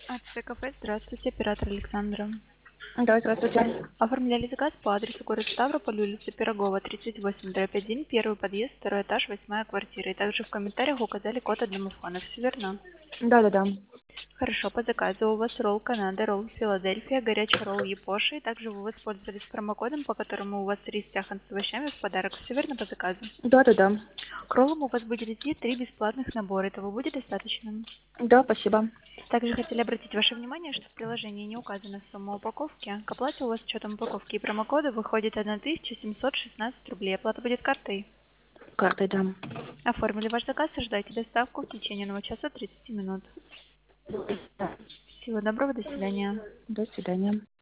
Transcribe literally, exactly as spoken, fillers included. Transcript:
АЦ кафе, здравствуйте, оператор Александра. Да, здравствуйте. Оформляли заказ по адресу город Ставрополь, улица Пирогова, тридцать восемь, дробь один, первый подъезд, второй этаж, восьмая квартира. И также в комментариях указали код от домофона. Все верно? Да-да-да. Хорошо, по заказу у вас ролл Канада, ролл Филадельфия, горячий ролл Япоши. И также вы воспользовались промокодом, по которому у вас рис тяхан с овощами в подарок. Все верно по заказу? Да-да-да. К роллам у вас будет идти три бесплатных набора. Этого будет достаточно? Да, спасибо. Также хотели обратить ваше внимание, что в приложении не указана сумма упаковки. К оплате у вас с учетом упаковки и промокода выходит тысяча семьсот шестнадцать рублей. Оплата будет картой. Картой дам. Оформили ваш заказ, ожидайте доставку в течение одного часа тридцати минут. Всего доброго, до свидания. До свидания.